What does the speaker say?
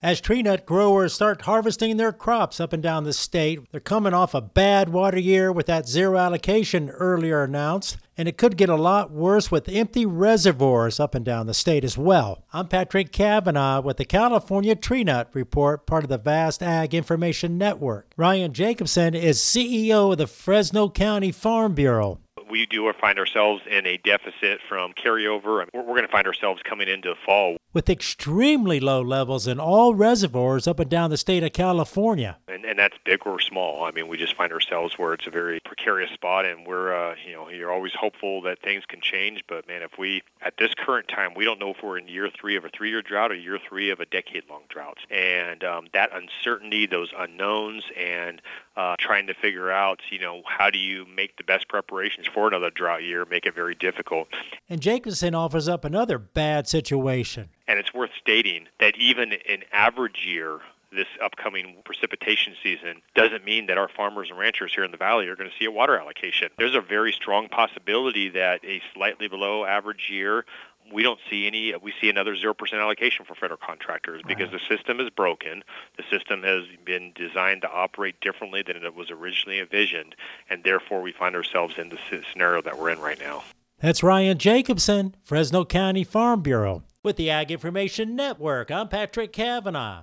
As tree nut growers start harvesting their crops up and down the state, they're coming off a bad water year with that zero allocation earlier announced, and it could get a lot worse with empty reservoirs up and down the state as well. I'm Patrick Cavanaugh with the California Tree Nut Report, part of the Vast Ag Information Network. Ryan Jacobson is CEO of the Fresno County Farm Bureau. We do find ourselves in a deficit from carryover. We're going to find ourselves coming into the fall with extremely low levels in all reservoirs up and down the state of California. And that's big or small. I mean, we just find ourselves where it's a very precarious spot, and we're, you're always hopeful that things can change. But, man, if we, at this current time, we don't know if we're in year 3 of a 3-year drought or year 3 of a decade-long drought. And that uncertainty, those unknowns, and trying to figure out, how do you make the best preparations for another drought year, make it very difficult. And Jacobson offers up another bad situation. And it's worth stating that even an average year, this upcoming precipitation season, doesn't mean that our farmers and ranchers here in the valley are going to see a water allocation. There's a very strong possibility that a slightly below average year, we see another 0% allocation for federal contractors because the system is broken. The system has been designed to operate differently than it was originally envisioned, and therefore we find ourselves in the scenario that we're in right now. That's Ryan Jacobson, Fresno County Farm Bureau. With the Ag Information Network, I'm Patrick Cavanaugh.